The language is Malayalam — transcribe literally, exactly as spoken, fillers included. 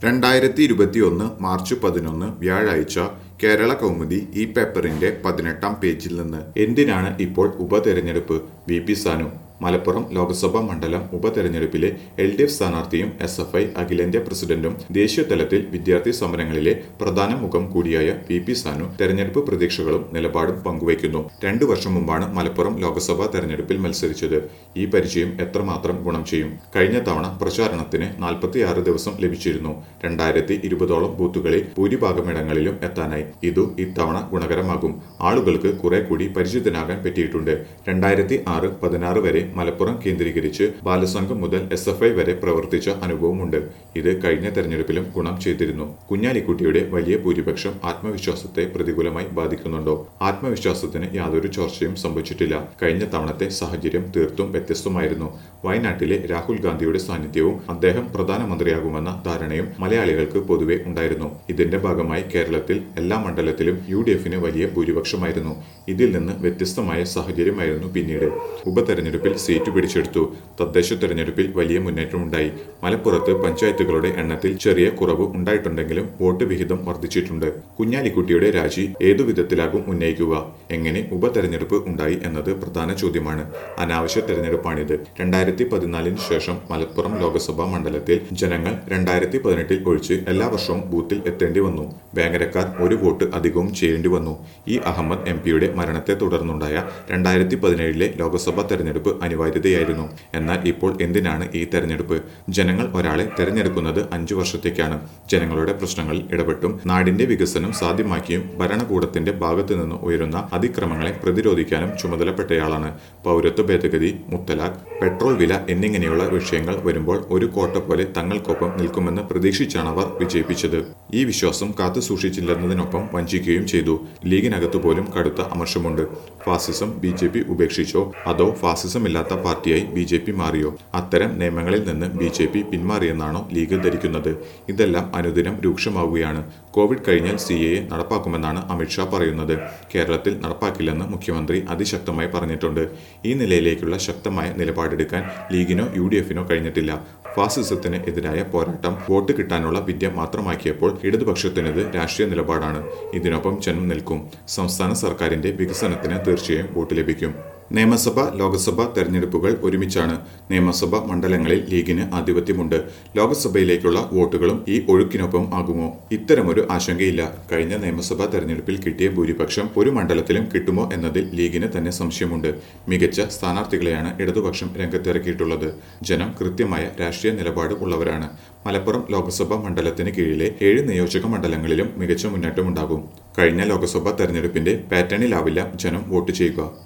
രണ്ടായിരത്തി ഇരുപത്തിയൊന്ന് മാർച്ച് പതിനൊന്ന് വ്യാഴാഴ്ച കേരള കൗമുദി ഈ പേപ്പറിന്റെ പതിനെട്ടാം പേജിൽ നിന്ന് എന്തിനാണ് ഇപ്പോൾ ഉപതെരഞ്ഞെടുപ്പ്? V P Sanu. മലപ്പുറം ലോക്സഭാ മണ്ഡലം ഉപതെരഞ്ഞെടുപ്പിലെ എൽ ഡി എഫ് സ്ഥാനാർത്ഥിയും എസ് എഫ് ഐ അഖിലേന്ത്യാ പ്രസിഡന്റും ദേശീയ തലത്തിൽ വിദ്യാർത്ഥി സമരങ്ങളിലെ പ്രധാന മുഖം കൂടിയായ വി പി സാനു തെരഞ്ഞെടുപ്പ് പ്രതീക്ഷകളും നിലപാടും പങ്കുവയ്ക്കുന്നു. രണ്ടു വർഷം മുമ്പാണ് മലപ്പുറം ലോക്സഭാ തെരഞ്ഞെടുപ്പിൽ മത്സരിച്ചത്. ഈ പരിചയം എത്രമാത്രം ഗുണം ചെയ്യും? കഴിഞ്ഞ തവണ പ്രചാരണത്തിന് നാൽപ്പത്തിയാറ് ദിവസം ലഭിച്ചിരുന്നു. രണ്ടായിരത്തി ഇരുപതോളം ബൂത്തുകളിൽ ഭൂരിഭാഗമിടങ്ങളിലും എത്താനായി. ഇതു ഇത്തവണ ഗുണകരമാകും. ആളുകൾക്ക് കുറെ കൂടി പരിചിതനാകാൻ പറ്റിയിട്ടുണ്ട്. രണ്ടായിരത്തി ആറ് പതിനാറ് വരെ മലപ്പുറം കേന്ദ്രീകരിച്ച് ബാലസംഘം മുതൽ എസ് എഫ് ഐ വരെ പ്രവർത്തിച്ച അനുഭവമുണ്ട്. ഇത് കഴിഞ്ഞ തെരഞ്ഞെടുപ്പിലും ഗുണം ചെയ്തിരുന്നു. കുഞ്ഞാലിക്കുട്ടിയുടെ വലിയ ഭൂരിപക്ഷം ആത്മവിശ്വാസത്തെ പ്രതികൂലമായി ബാധിക്കുന്നുണ്ടോ? ആത്മവിശ്വാസത്തിന് യാതൊരു ചോർച്ചയും സംഭവിച്ചിട്ടില്ല. കഴിഞ്ഞ തവണത്തെ സാഹചര്യം തീർത്തും വ്യത്യസ്തമായിരുന്നു. വയനാട്ടിലെ രാഹുൽ ഗാന്ധിയുടെ സാന്നിധ്യവും അദ്ദേഹം പ്രധാനമന്ത്രിയാകുമെന്ന ധാരണയും മലയാളികൾക്ക് പൊതുവെ ഉണ്ടായിരുന്നു. ഇതിന്റെ ഭാഗമായി കേരളത്തിൽ എല്ലാ മണ്ഡലത്തിലും യു ഡി എഫിന് വലിയ ഭൂരിപക്ഷമായിരുന്നു. ഇതിൽ നിന്ന് വ്യത്യസ്തമായ സാഹചര്യമായിരുന്നു പിന്നീട്. ഉപതെരഞ്ഞെടുപ്പിൽ സീറ്റ് പിടിച്ചെടുത്തു. തദ്ദേശ തെരഞ്ഞെടുപ്പിൽ വലിയ മുന്നേറ്റമുണ്ടായി. മലപ്പുറത്ത് പഞ്ചായത്തുകളുടെ എണ്ണത്തിൽ ചെറിയ കുറവ് ഉണ്ടായിട്ടുണ്ടെങ്കിലും വോട്ട് വിഹിതം വർദ്ധിച്ചിട്ടുണ്ട്. കുഞ്ഞാലിക്കുട്ടിയുടെ രാജി ഏതു വിധത്തിലാകും ഉന്നയിക്കുക? എങ്ങനെ ഉപതെരഞ്ഞെടുപ്പ് ഉണ്ടായി എന്നത് പ്രധാന ചോദ്യമാണ്. അനാവശ്യ തെരഞ്ഞെടുപ്പാണിത്. രണ്ടായിരത്തി പതിനാലിന് ശേഷം മലപ്പുറം ലോക്സഭാ മണ്ഡലത്തിൽ ജനങ്ങൾ രണ്ടായിരത്തി പതിനെട്ടിൽ ഒഴിച്ച് എല്ലാ വർഷവും ബൂത്തിൽ എത്തേണ്ടി വന്നു. വേങ്ങരക്കാർ ഒരു വോട്ട് അധികവും ചെയ്യേണ്ടി വന്നു. ഇ അഹമ്മദ് എം പിയുടെ മരണത്തെ തുടർന്നുണ്ടായ രണ്ടായിരത്തി പതിനേഴിലെ ലോക്സഭാ തെരഞ്ഞെടുപ്പ് അനിവാര്യതയായിരുന്നു. എന്നാൽ ഇപ്പോൾ എന്തിനാണ് ഈ തെരഞ്ഞെടുപ്പ്? ജനങ്ങൾ ഒരാളെ തെരഞ്ഞെടുക്കുന്നത് അഞ്ചു വർഷത്തേക്കാണ്. ജനങ്ങളുടെ പ്രശ്നങ്ങളിൽ ഇടപെട്ടും നാടിന്റെ വികസനം സാധ്യമാക്കിയും ഭരണകൂടത്തിന്റെ ഭാഗത്തു നിന്ന് ഉയരുന്ന അതിക്രമങ്ങളെ പ്രതിരോധിക്കാനും ചുമതലപ്പെട്ടയാളാണ്. പൗരത്വ ഭേദഗതി, മുത്തലാഖ്, പെട്രോൾ വില എന്നിങ്ങനെയുള്ള വിഷയങ്ങൾ വരുമ്പോൾ ഒരു കോട്ട പോലെ തങ്ങൾക്കൊപ്പം നിൽക്കുമെന്ന് പ്രതീക്ഷിച്ചാണ് അവർ വിജയിപ്പിച്ചത്. ഈ വിശ്വാസം കാത്തു സൂക്ഷിച്ചില്ലെന്നതിനൊപ്പം വഞ്ചിക്കുകയും ചെയ്തു. ലീഗിനകത്തു പോലും കടുത്ത അമർഷമുണ്ട്. ഫാസിസം ബി ജെ പി ഉപേക്ഷിച്ചോ അതോ ഫാസിസമില്ലാത്ത പാർട്ടിയായി ബി ജെ പി മാറിയോ? അത്തരം നിയമങ്ങളിൽ നിന്ന് ബി ജെ പി പിന്മാറിയെന്നാണോ ലീഗ് ധരിക്കുന്നത്? ഇതെല്ലാം അനുദിനം രൂക്ഷമാവുകയാണ്. കോവിഡ് കഴിഞ്ഞാൽ സി എ എ നടപ്പാക്കുമെന്നാണ് അമിത്ഷാ പറയുന്നത്. കേരളത്തിൽ നടപ്പാക്കില്ലെന്ന് മുഖ്യമന്ത്രി അതിശക്തമായി പറഞ്ഞിട്ടുണ്ട്. ഈ നിലയിലേക്കുള്ള ശക്തമായ നിലപാടെടുക്കാൻ ലീഗിനോ യു ഡി എഫിനോ കഴിഞ്ഞിട്ടില്ല. ഫാസിസത്തിന് എതിരായ പോരാട്ടം വോട്ട് കിട്ടാനുള്ള വിദ്യ മാത്രമാക്കിയപ്പോൾ ഇടതുപക്ഷത്തിനത് രാഷ്ട്രീയ നിലപാടാണ്. ഇതിനൊപ്പം ജനം നിൽക്കും. സംസ്ഥാന സർക്കാരിന്റെ വികസനത്തിന് തീർച്ചയായും വോട്ട് ലഭിക്കും. നിയമസഭ ലോക്സഭാ തെരഞ്ഞെടുപ്പുകൾ ഒരുമിച്ചാണ്. നിയമസഭാ മണ്ഡലങ്ങളിൽ ലീഗിന് ആധിപത്യമുണ്ട്. ലോക്സഭയിലേക്കുള്ള വോട്ടുകളും ഈ ഒഴുക്കിനൊപ്പം ആകുമോ? ഇത്തരമൊരു ആശങ്കയില്ല. കഴിഞ്ഞ നിയമസഭാ തെരഞ്ഞെടുപ്പിൽ കിട്ടിയ ഭൂരിപക്ഷം ഒരു മണ്ഡലത്തിലും കിട്ടുമോ എന്നതിൽ ലീഗിന് തന്നെ സംശയമുണ്ട്. മികച്ച സ്ഥാനാർത്ഥികളെയാണ് ഇടതുപക്ഷം രംഗത്തിറക്കിയിട്ടുള്ളത്. ജനം കൃത്യമായ രാഷ്ട്രീയ നിലപാട് ഉള്ളവരാണ്. മലപ്പുറം ലോക്സഭാ മണ്ഡലത്തിന് കീഴിലെ ഏഴ് നിയോജക മണ്ഡലങ്ങളിലും മികച്ച മുന്നേറ്റമുണ്ടാകും. കഴിഞ്ഞ ലോക്സഭാ തെരഞ്ഞെടുപ്പിന്റെ പാറ്റേണിലാവില്ല ജനം വോട്ട് ചെയ്യുക.